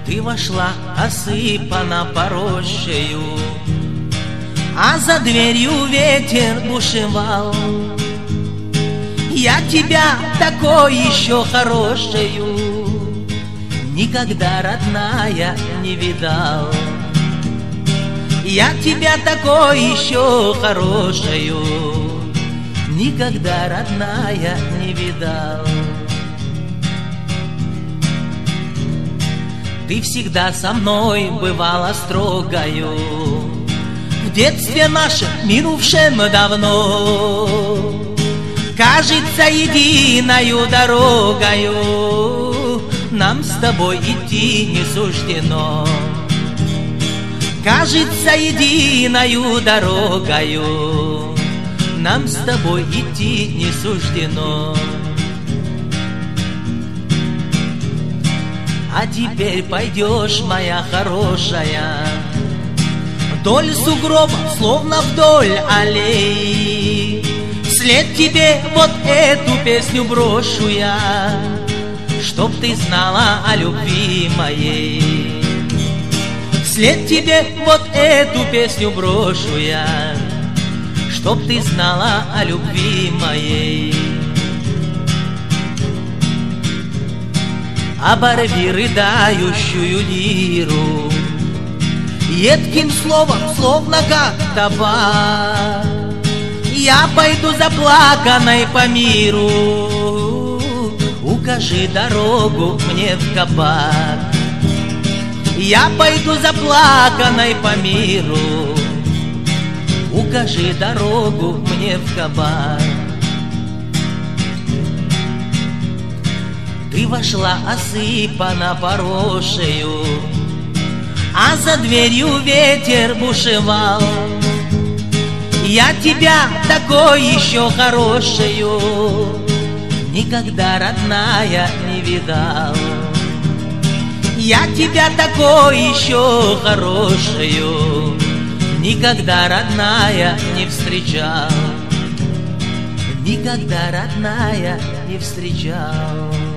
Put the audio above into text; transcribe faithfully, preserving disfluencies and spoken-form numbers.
Ты вошла, осыпана поросшею, а за дверью ветер бушевал. Я тебя такой еще хорошею никогда, родная, не видал. Я тебя такой еще хорошею никогда, родная, не видал. Ты всегда со мной бывала строгою в детстве нашем, минувшем давно. Кажется, единою дорогою нам с тобой идти не суждено. Кажется, единою дорогою нам с тобой идти не суждено. А теперь пойдешь, моя хорошая, вдоль сугробов, словно вдоль аллей. Вслед тебе вот эту песню брошу я, чтоб ты знала о любви моей. Вслед тебе вот эту песню брошу я, чтоб ты знала о любви моей. Оборви рыдающую лиру едким словом, словно как табак. Я пойду заплаканной по миру, укажи дорогу мне в кабак. Я пойду заплаканной по миру, укажи дорогу мне в кабак. Ты вошла, осыпана поросшею, а за дверью ветер бушевал. Я тебя такой еще хорошею никогда, родная, не видал. Я тебя такой еще хорошею никогда, родная, не встречал. Никогда, родная, не встречал.